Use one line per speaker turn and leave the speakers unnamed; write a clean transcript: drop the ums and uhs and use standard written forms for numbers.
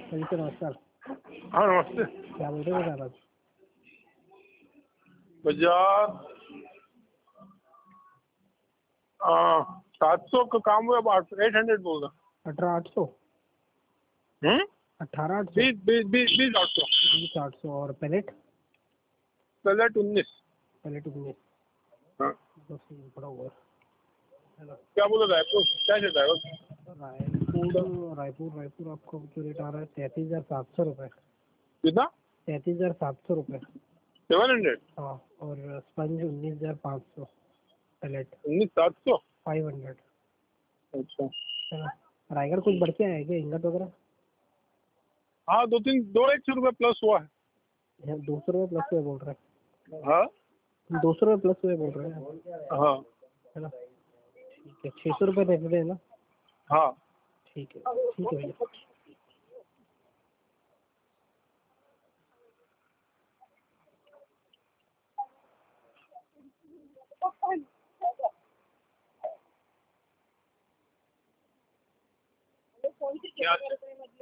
Sir नमस्कार।
हाँ नमस्ते।
क्या बोल रहे थे आज?
बाजार 700 का काम हुआ, अब 800 बोल रहा।
18,800। 18,800।
20,800।
20,800 और पैलेट?
पैलेट 19।
पैलेट 19।
हाँ
बस पड़ा हुआ है।
क्या बोला, रायपुर क्या चल रहा है?
रायपुर आपको जो रेट आ रहा है 33,700 रुपये।
कितना?
33,700 रुपये।
700।
हाँ, और स्पंज 19,500। पैलेट
19,700।
500।
अच्छा
है ना? रायगढ़ कुछ बढ़ के आया है क्या इंगत वगैरह?
हाँ, 2-100 रुपये प्लस हुआ है।
200 रुपये प्लस हुए बोल रहे हैं।
हाँ
200 रुपये प्लस हुए बोल रहे हैं।
हाँ
है ना? ठीक है, 600 रुपये दे देना।
हाँ।
ठीक है भैया।
क्या